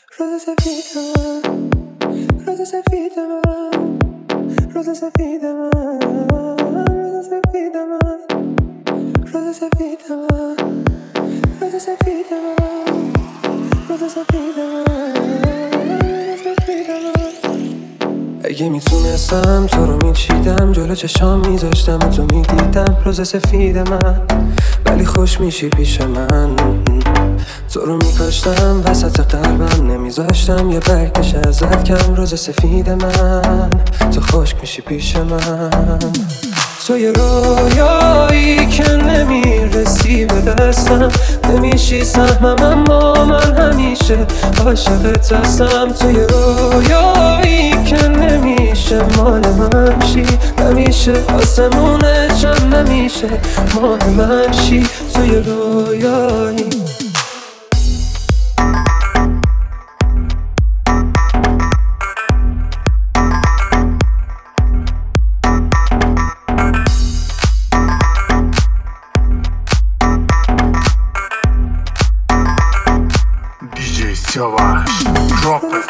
روز سفید من، روز سفید من، روز سفید من، روز سفید من، روز سفید من، روز سفید من، روز سفید من، روز سفید من. اگه میتونستم تو رو میچیدم، جلو چشام میذاشتم و تو میدیدم روز سفید من، ولی خوش میشی پیش من. تو رو میکاشتم وسط قلبم، نمیذاشتم یه برگش ازت کم. روز سفید من، تو خشک میشی پیش من. تو یه رویایی که نمیرسی به دستم، نمیشی سهمم اما من همیشه عاشقت هستم. تو یه رویایی که نمیشه مال من شی، نمیشه آسمونه چم، نمیشه مال من شی. تو یه رویایی DJ Savage, drop it.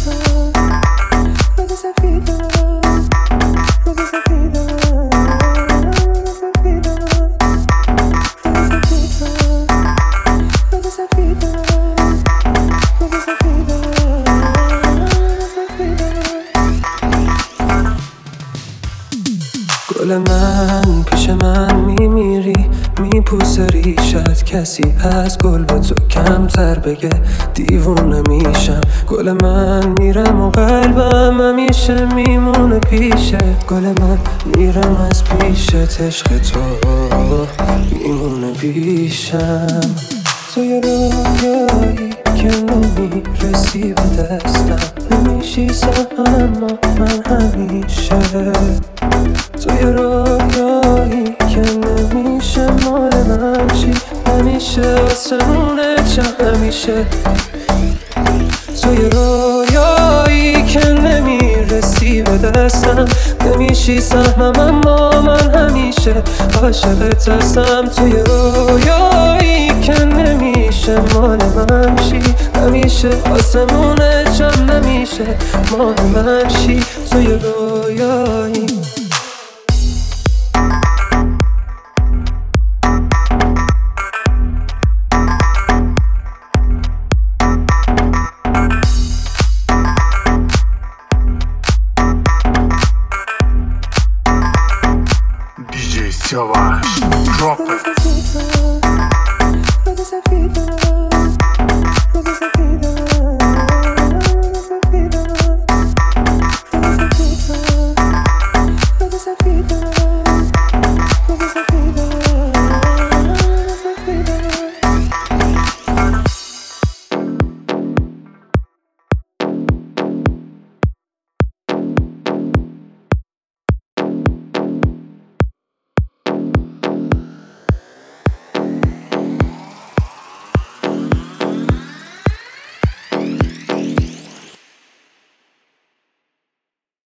گل من پیش من میمیری، میپوسه ریشت. کسی از گل به تو کمتر بگه دیوونه میشم. گل من میرم و قلبم همیشه میمونه پیشه. گل من میرم از پیشت، عشق تو میمونه پیشم. تو یه رویایی که نمیرسی به دستم، نمیشی سهم اما من همیشه. تو یه رویایی که نمیشه مال من چی، همیشه آسمونه چه همیشه. تو یه رویایی که نمیرسی به دستم، نمیشی سهمم اما من همیشه عاشقت هستم. تو یه رویایی که نمیشه مال من شی، همیشه آسمونه چم، نمیشه مال من شی. تو یه رویایی